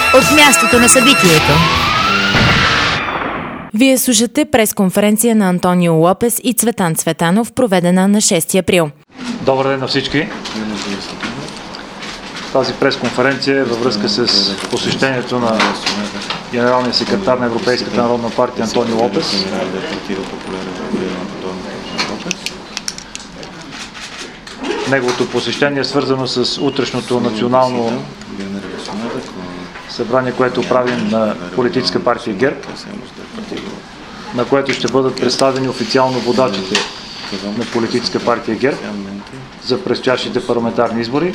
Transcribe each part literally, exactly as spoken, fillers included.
от мястото на събитието. Вие слушате пресконференция на Антонио Лопес и Цветан Цветанов, проведена на шести април. Добър ден на всички! Тази пресконференция е във връзка с посещението на генералния секретар на Европейската народна партия Антонио Лопес. Неговото посещение е свързано с утрешното национално събрание, което правим на политическа партия ГЕРБ, на което ще бъдат представени официално водачите на политическа партия ГЕРБ за предстоящите парламентарни избори.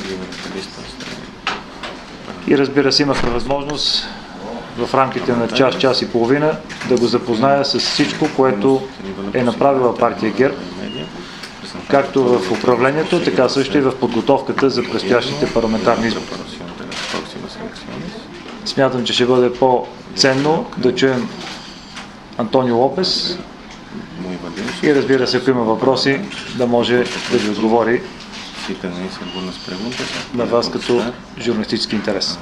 И разбира се, имахме възможност в рамките на час, час и половина да го запозная с всичко, което е направила партия ГЕРБ, както в управлението, така също и в подготовката за предстоящите парламентарни избори. Смятам, че ще бъде по-ценно да чуем Антонио Лопес и разбира се, ако има въпроси, да може да ви отговори на вас като журналистически интерес.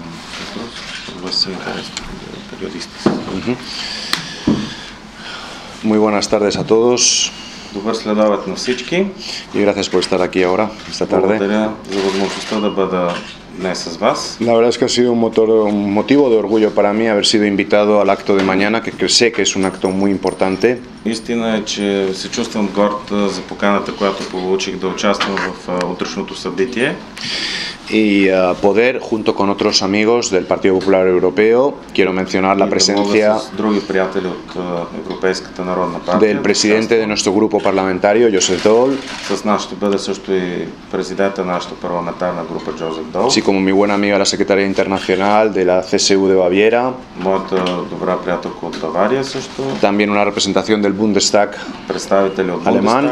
Muy buenas tardes a todos. Добър следобед на всички. Y gracias por estar aquí ahora, esta tarde. Благодаря за възможността да бъда днес с вас. La verdad es que ha sido un, motor, un motivo de orgullo para mí haber sido invitado al acto de mañana, que sé que es un acto muy importante. Истина е, че се чувствам горд за поканата, която получих да участвам в утрешното събитие. Y uh, poder, junto con otros amigos del Partido Popular Europeo, quiero mencionar la presencia del presidente de nuestro grupo parlamentario, Joseph Daul, así como mi buena amiga la secretaria internacional de la C S U de Baviera, también una representación del Bundestag alemán,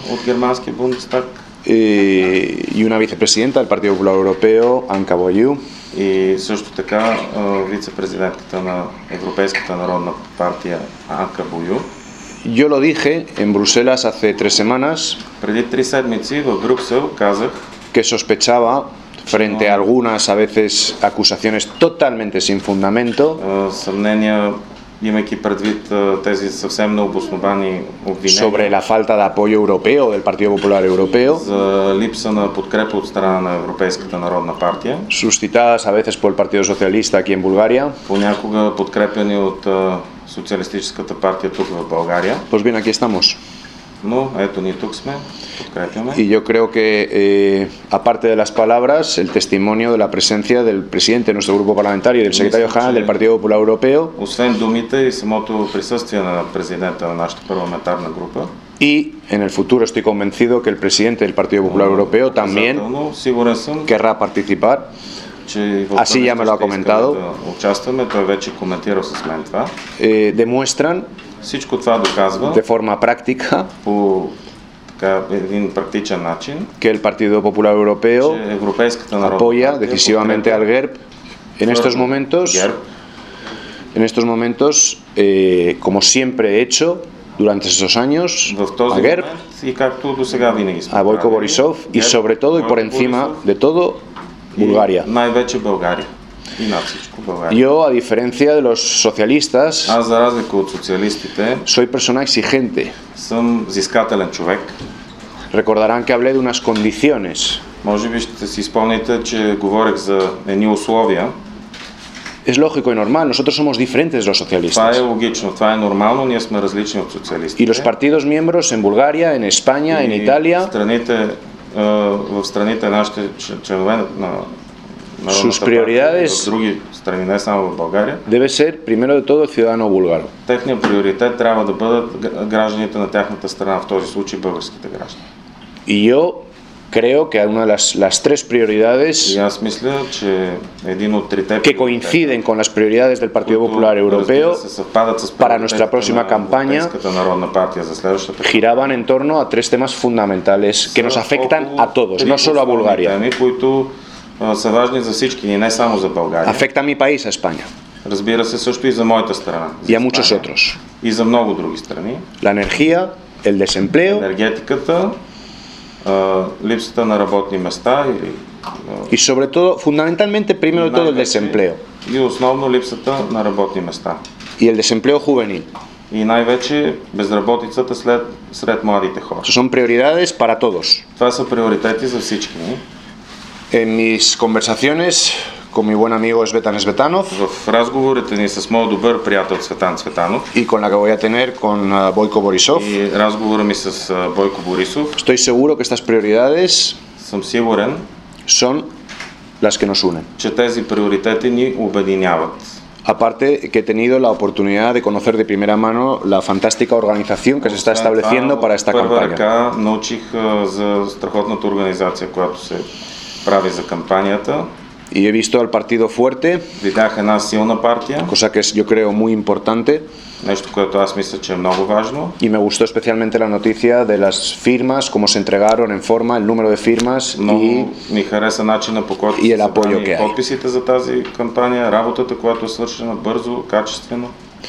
y una vicepresidenta del Partido Popular Europeo, Anka Boyu. И също така вице-президентката на Европейската народна партия Анка Бою. Yo lo dije en Bruselas hace tres semanas. Преди три седмици в Брюксел казах, que sospechaba frente a algunas a veces acusaciones totalmente sin fundamento. Съмнения, имайки предвид тези съвсем необосновани обвинения sobre la falta de apoyo europeo del Partido Popular Europeo, за липса на подкрепа от страна на Европейската народна партия, suscitadas a veces por el Partido Socialista aquí en Bulgaria, понякога подкрепени от Социалистическата партия тук в България. Pues bien, aquí estamos. Но ето ние тук сме, подкрепяме. Y yo creo que, eh, aparte de las palabras, el testimonio de la presencia del presidente de nuestro grupo parlamentario y del secretario general del Partido Popular Europeo, освен думите и самото присъствие на президента на нашата парламентарна група, y en el futuro estoy convencido que el presidente del Partido Popular Europeo también querrá participar. Así ya me lo ha comentado. Eh, demuestran de forma práctica que el Partido Popular Europeo apoya decisivamente al G E R B en estos momentos, en estos momentos eh, como siempre he hecho durante esos años, a G E R B, a Boyko Borisov y sobre todo y por encima de todo Bulgaria. Yo, a diferencia de los socialistas, soy persona exigente. Recordarán que hablé de unas condiciones. Es lógico y normal, nosotros somos diferentes de los socialistas. Y los partidos miembros en Bulgaria, en España, en Italia, sus prioridades debe ser primero de todo el ciudadano búlgaro. Y yo creo que una de las, las tres prioridades que coinciden con las prioridades del Partido Popular Europeo para nuestra próxima campaña giraban en torno a tres temas fundamentales que nos afectan a todos, no solo a Bulgaria. Afecta a mi país, a España. Y a muchos otros. La energía, el desempleo, липсата на работни места или Y sobre todo, fundamentalmente, primero de todo, el desempleo. И основно липсата на работни места. Y el desempleo juvenil. И най-вече безработицата след, сред младите хора. Son prioridades para todos. Това са приоритети за всички ни. En mis conversaciones con mi buen amigo Svetan Svetanov, в разговорите ни с моят добър приятел Цветан Цветанов, y con la que voy a tener con uh, Boyko Borisov, и разговора ми с uh, Бойко Борисов, estoy seguro que estas prioridades съм сигурен, son las que nos unen. че тези приоритети ни обединяват. Aparte que he tenido la oportunidad de conocer de primera mano la fantástica organización que se está estableciendo para esta първа campaña. ръка научих uh, за страхотната организация, която се прави за кампанията. Y he visto al partido fuerte, Видях една силна партия, cosa que es, yo creo, muy importante. нещо, което аз мисля, че е много важно. Y me gustó especialmente la noticia de las firmas, cómo se entregaron en forma, el número de firmas Много y, ми хареса начина, по който и са el apoyo събрани que hay. подписите за тази кампания, работата, която е свършена бързо, качествено.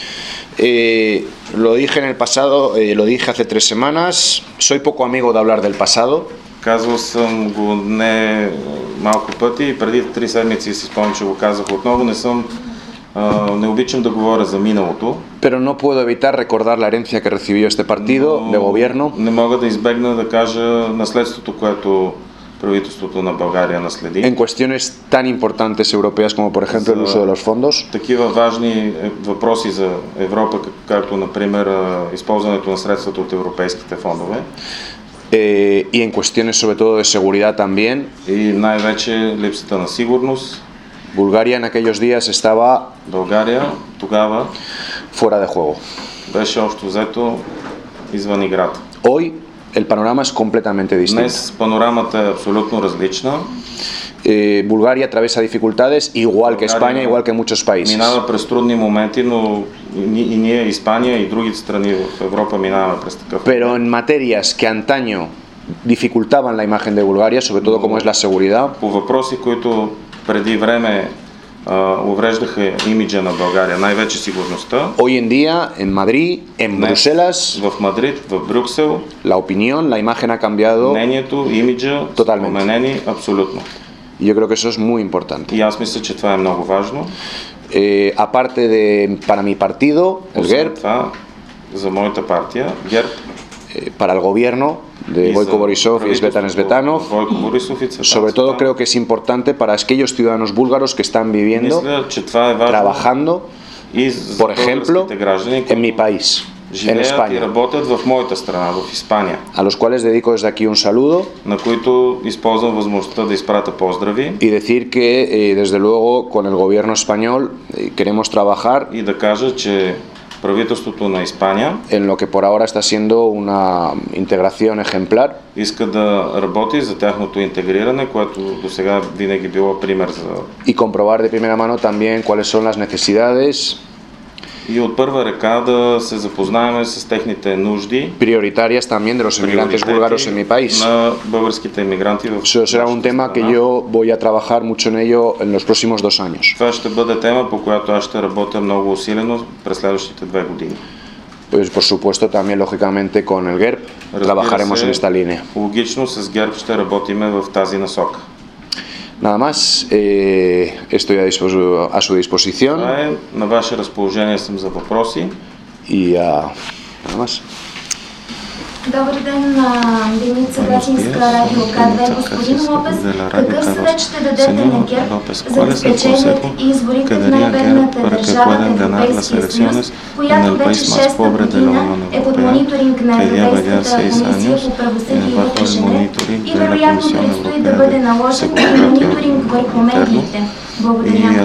Eh, lo dije en el pasado, eh, lo dije hace tres semanas, soy poco amigo de hablar del pasado. Казвал съм го не малко пъти и преди три седмици си спомням, че го казах отново. Не съм, а, не обичам да говоря за миналото. Pero no puedo evitar recordar la herencia que recibió este partido de gobierno. Не мога да избегна да кажа наследството, което правителството на България наследи. En cuestiones tan importantes europeas como por ejemplo el uso de los fondos. Такива важни въпроси за Европа, както например използването на средствата от европейските фондове. Eh, y en cuestiones sobre todo de seguridad también. И най-вече липсата на сигурност. Bulgaria en aquellos días estaba България тогава fuera de juego. беше общо взето извън играта. Hoy el panorama es completamente distinto. Днес панорамата е абсолютно различна. Eh, Bulgaria atraviesa dificultades igual que España, igual que muchos países. Минава през трудни моменти, но и, и ние, Испания и другите страни в Европа минаваме през такъв. Pero en materias que antaño dificultaban la imagen de Bulgaria, sobre todo como es la seguridad, По въпроси, които преди време а, увреждаха имиджа на България, най-вече сигурността. hoy en día en Madrid, en Днес Bruselas, в Мадрид, в Брюксел, la opinión, la imagen ha cambiado мнението, имиджа са Totalmente. променени абсолютно. y yo creo que eso es muy importante. И аз мисля, че това е много важно. Eh, aparte de para mi partido, el Освен GERB, това, за моята партия, ГЕРБ, eh, para el gobierno de и за Boyko Borisov y Svetan правителството Svetanov, Бойко Борисов и Цветан sobre todo Цветанов. creo que es importante para aquellos ciudadanos búlgaros que están viviendo, Мисля, че това е важно trabajando, и за por ejemplo, българските граждани, en mi país, en живеят и España, работят в моята страна, в Испания, a los cuales dedico desde aquí un saludo на които използвам възможността да изпратя поздрави y decir que, eh, desde luego, con el gobierno español eh, queremos trabajar и да кажа, че правителството на Испания en lo que por ahora está siendo una integración ejemplar иска да работи за тяхното интегриране, което до сега винаги било пример за... y comprobar de primera mano también cuáles son las necesidades И от първа ръка да се запознаем с техните нужди, prioritarias también de los emigrantes búlgaros en mi país. на българските емигранти в Eso será un tema que yo voy a trabajar mucho en ello en los próximos dos años. Това ще бъде тема, по която аз ще работя много усилено през следващите две години. Pues por supuesto también lógicamente con el GERB trabajaremos en esta línea. Логично с ГЕРБ ще работиме в тази насока. Nada más, eh, estoy a, dispo- a su disposición Това е, на ваше разположение съм за въпроси. y uh, nada más. Добър ден, Деница Гачинска, Радио К две. Господин Лопес, какъв съвет ще дадете на ГЕРБ, за да спечелят изборите в най-бедната държава в Европейския съюз, която вече шеста година е под мониторинг на Европейската комисия по правосъдие и вътрешен ред и вероятно предстои да бъде наложен мониторинг върху медиите? Благодаря.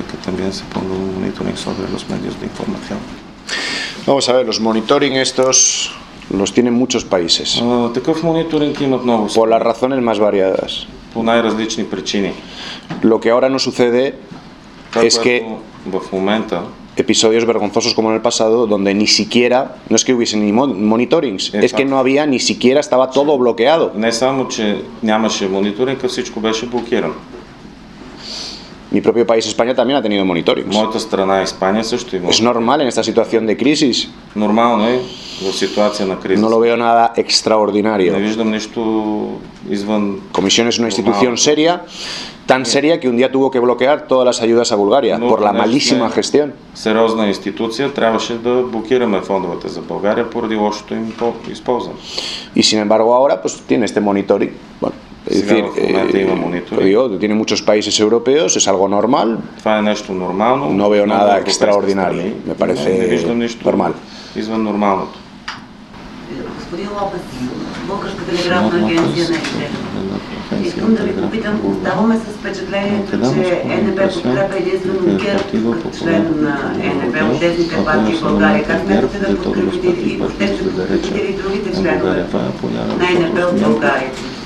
Vamos a ver, los monitoring estos los tienen muchos países, А, такъв мониторинг имат много por las razones más variadas. по най-различни причини. Lo que ahora no sucede Това, es que което в момента episodios vergonzosos como en el pasado, donde ni siquiera, no es que hubiese ni mon- monitorings, es que no había, ni siquiera estaba todo bloqueado. не само, че нямаше мониторинг, а всичко беше блокирано. Mi propio país, España, también ha tenido monitorings. Моята страна Испания също има. Es normal en esta situación de crisis. Нормално е в ситуация на криза. No lo veo nada extraordinario. Не виждам нищо извън. Comisión es una institución seria, tan seria que un día tuvo que bloquear todas las ayudas a Bulgaria por la malísima gestión. Сериозна институция, трябваше да блокираме фондовете за България поради лошото им използване. Y sin embargo ahora pues tiene este monitoring. Bueno, es decir, eh, digo, tiene muchos países europeos, es algo normal. Това е нещо нормално. No veo nada extraordinario, me parece normal. Извън нормалното. Господин Лопес, Българска телеграфна агенция на ЕНП. Искам да ви попитам, оставаме с впечатлението, че ЕНП подкрепя единствено ГЕРБ като член на ЕНП от десните партии в България. Как смятате да подкрепите и въобще ще подкрепите ли другите членове на ЕНП от България?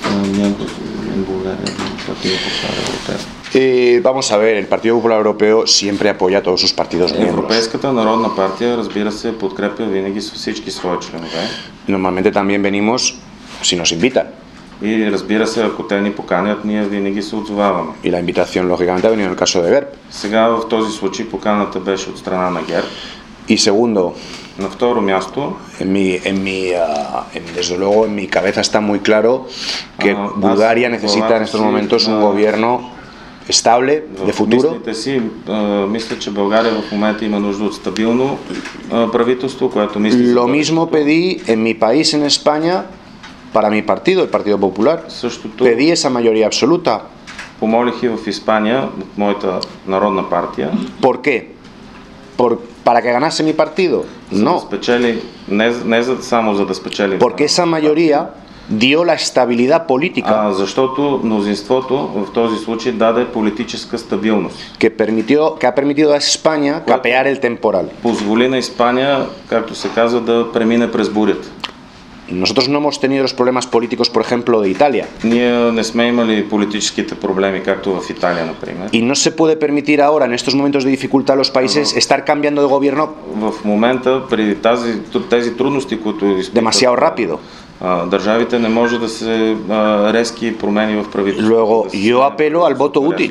Eh, vamos a ver, el Partido Popular Europeo siempre apoya a todos sus partidos miembros. Европейската народна партия, разбира се, подкрепя винаги всички свои членове. Normalmente también venimos si nos invitan. И разбира се, ако те ни поканят, ние винаги се отзоваваме. Y la invitación, lógicamente, ha venido en el caso de GERB. Сега в този случай поканата беше от страна на ГЕРБ. Y segundo, на второ място, en mi, en mi, uh, en, desde luego en mi cabeza está muy claro que uh, Bulgaria necesita en estos momentos un gobierno estable, de futuro. Мислите си, uh, мисля, че България в момента има нужда от стабилно uh, правителство, което мисли. Lo mismo pedí en mi país, en España, para mi partido, el Partido Popular. Същото pedí esa mayoría absoluta. Помолих и в Испания, от моята народна партия. ¿Por qué? Por, ¿Para que ganase mi partido? No. Спечели, не, не за, само за да спечели. Porque esa mayoría dio la estabilidad política. А, защото мнозинството в този случай даде политическа стабилност. Que permitió, que ha permitido a España capear el temporal. Позволи на Испания, както се казва, да премине през бурята. Nosotros no hemos tenido los problemas políticos, por ejemplo, de Italia. Ние не сме имали политическите проблеми, както в Италия, например. Y no se puede permitir ahora, en estos momentos de dificultad, a los países no. estar cambiando de gobierno. В момента, при тази, тези трудности, които изпитват, demasiado rápido. Държавите не може да се резки промени в правителството. Luego, yo apelo al voto útil.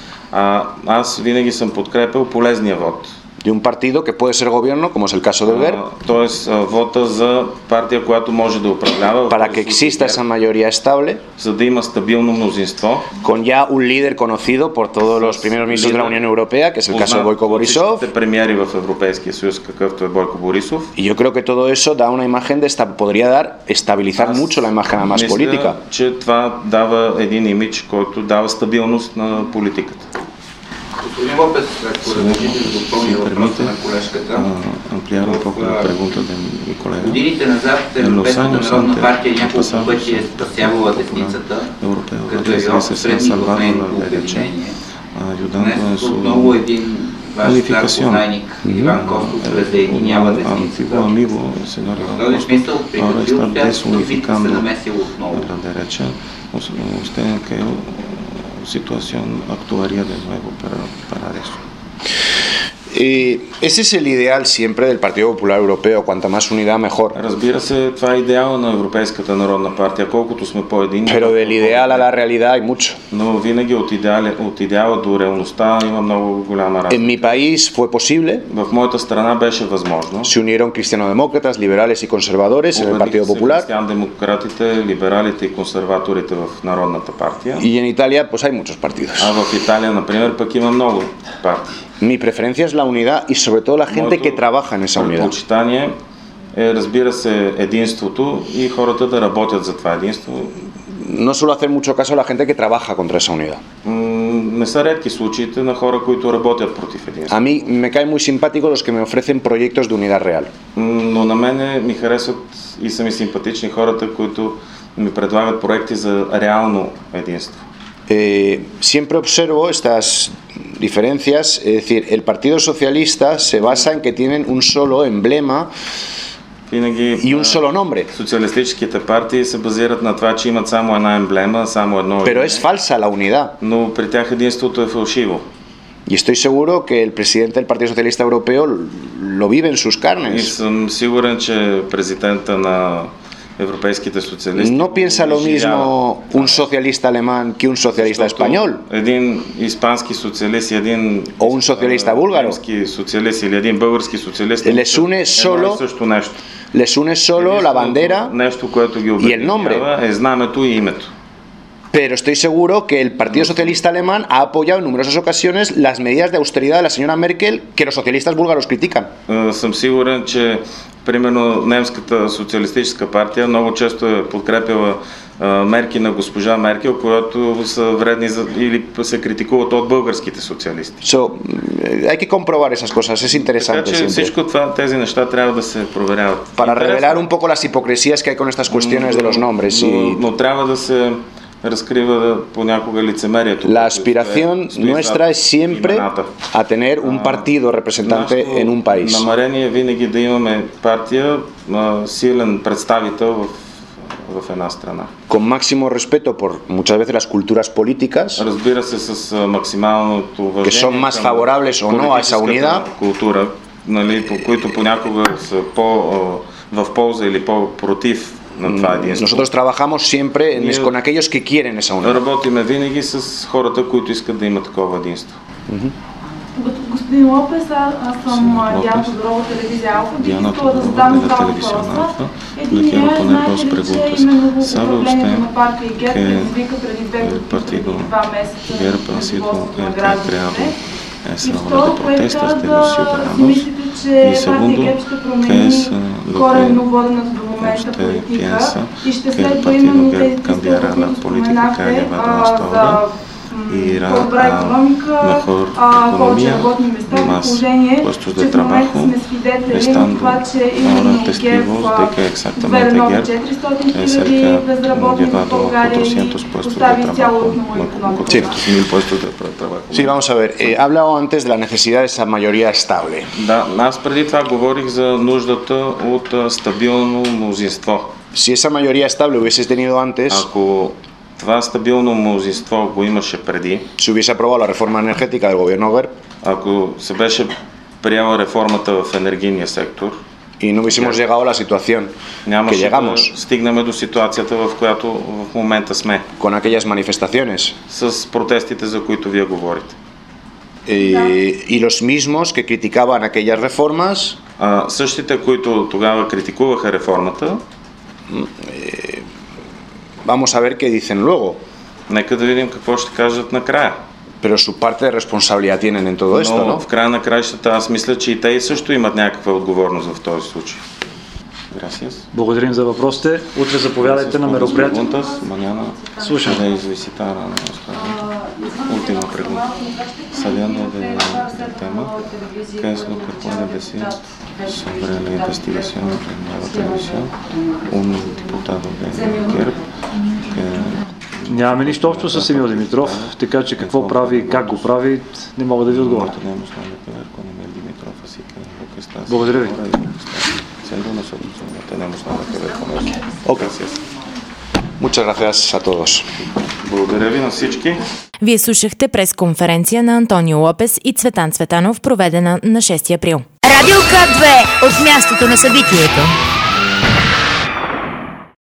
А, аз винаги съм подкрепил полезния вод. De un partido que puede ser gobierno, como es el caso del GERB, тоест вота за партия, която може да управлява, para que exista esa mayoría estable, за да има стабилно мнозинство, con ya un líder conocido por todos los primeros ministros de la Unión Europea, que es el caso de Boyko Borisov, премиери в Европейския съюз, какъвто е Бойко Борисов. Y yo creo que todo eso da una imagen de esta, podría dar estabilizar mucho la imagen más política. Мисля, че това дава един имидж, който дава стабилност на политиката. Господин Лопес, ако разрешите да допълня въпроса на колежката, в годините назад Европейската народна партия няколко пъти е спасявала десницата, като е била посредник в нейното обединение. Днес отново един ваш стар познайник Иван Костов разединява десницата. В този смисъл при какви обстоятелства бихте се намесил отново? Situación actuaría de nuevo para, para eso. Eh, ese es el ideal siempre del Partido Popular Europeo, cuanta más unidad mejor. Разбира се, това е идеал на Европейската народна партия, колкото сме по-единни. Pero del ideal a la realidad hay mucho. Но винаги от идеала, от идеала до реалността има много голяма разлика. En mi país fue posible. В моята страна беше възможно. Se unieron cristiano-demócratas, liberales y conservadores en el Partido Popular. Християн-демократите, либералите и консерваторите в Народната партия. Y en Italia pues hay muchos partidos. А в Италия, например, пък има много партии. Mi preferencia es la unidad y sobre todo la gente que trabaja en esa unidad. Предпочитание е, разбира се, единството и хората да работят за това единство. No suelo hacer mucho caso a la gente que trabaja contra esa unidad. Не са редки случаите на хора, които работят против единство. A mí me caen muy simpáticos los que me ofrecen proyectos de unidad real. Но на мене ми харесват и са ми симпатични хората, които ми предлагат проекти за реално единство. Eh, siempre observo estas diferencias, es decir, el Partido Socialista se basa en que tienen un solo emblema y un solo nombre. Социалистическите партии се базират на това, че имат само една емблема, само едно. Pero es falsa la unidad. Но при тях единството е фалшиво. Y estoy seguro que el presidente del Partido Socialista Europeo lo vive en sus carnes. И съм сигурен, че президента на европейските социалисти no piensa lo mismo un socialista alemán que un socialista español. Един испански социалист и един o un socialista búlgaro. социалист или един български социалист les une solo Les une solo la bandera нещо, което ги обединява, е знамето и името. Pero estoy seguro que el Partido Socialista Alemán ha apoyado en numerosas ocasiones las medidas de austeridad de la señora Merkel que los socialistas búlgaros critican. Съм сигурен, че примерно немската социалистическа партия много често е подкрепила мерки на госпожа Меркел, които са вредни за, или се критикуват от българските социалисти. So, hay que comprobar esas cosas, es interesante. Така че всичко това, тези неща трябва да се проверяват. Para revelar un poco las hipocresías que hay con estas cuestiones de los nombres. Но, y... но трябва да се разкрива понякога лицемерието. La aspiración nuestra es siempre a tener un partido representante en un país. Намерение винаги да имаме партия, силен представител в в една страна. Con máximo respeto por muchas veces las culturas políticas, разбира се, с максималното уважение, que son más favorables o no a esa unidad, култура, нали, по които понякога са по в полза или по-против на това единство. Nosotros trabajamos siempre en, con aquellos que quieren esa unidad. Работиме винаги с хората, които искат да имат такова единство. Господин Лопес, аз съм Диана Тодорова, телевизия Алфа. Бих искала да задам два въпроса. Единият е, знаете ли, че именно в управлението на партия ГЕРБ предизвика преди две години, два месеца животството на гражданите. И второ, което да си мислите, че партия ГЕРБ ще промени коренно водената до момента политика и ще следва именно тези цифри, които споменахте за по-добра икономика, повече работни места, в положение, че в момента сме свидетели на това, че именно ГЕРБ доведе нови четиристотин хиляди безработни в България и постави цялостно икономика. Sí, vamos a ver, eh, ha hablado antes de la necesidad de esa mayoría estable. Да, аз преди това говорих за нуждата от стабилно мнозинство. Si esa mayoría estable hubiese tenido antes, ако това стабилно мнозинство го имаше преди, se hubiese aprobado la reforma energética del gobierno ГЕРБ, ако се беше приела реформата в енергийния сектор, y no hubiésemos llegado a la situación que llegamos, да стигнем до ситуацията, в която в момента сме, con aquellas manifestaciones, с протестите, за които вие говорите. Y, y los mismos que criticaban aquellas reformas, а, същите, които тогава критикуваха реформата, eh, vamos a ver qué dicen luego. Нека да видим какво ще кажат накрая. Pero su parte de responsabilidad tienen en todo esto, Но ¿no? в края на краищата аз мисля, че и те също имат някаква отговорност в този случай. Gracias. Благодарим за въпросите. Утре заповядайте на мероприятието. Слушам. Última pregunta. Saliendo de, del tema, ¿qué es lo que puede decir sobre la investigación en la televisión? Un diputado de ГЕРБ que... Нямаме нищо общо с Емил Димитров, така че какво прави и как го прави, не мога да ви отговоря. Благодаря ви. Okay. Muchas gracias a todos. Благодаря ви на всички. Вие слушахте пресконференция на Антонио Лопес и Цветан Цветанов, проведена на шести април. Радио К две от мястото на събитието.